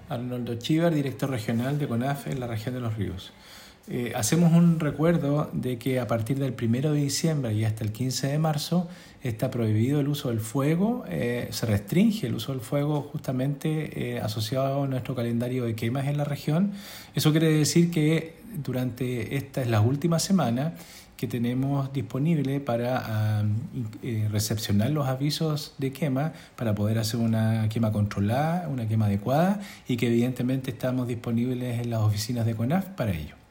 Arnoldo Chívar, director regional de CONAF en la región de Los Ríos. Hacemos un recuerdo de que a partir del 1 de diciembre y hasta el 15 de marzo está prohibido el uso del fuego, se restringe el uso del fuego justamente asociado a nuestro calendario de quemas en la región. Eso quiere decir que durante esta es la última semana que tenemos disponible para recepcionar los avisos de quema para poder hacer una quema controlada, una quema adecuada y que evidentemente estamos disponibles en las oficinas de CONAF para ello.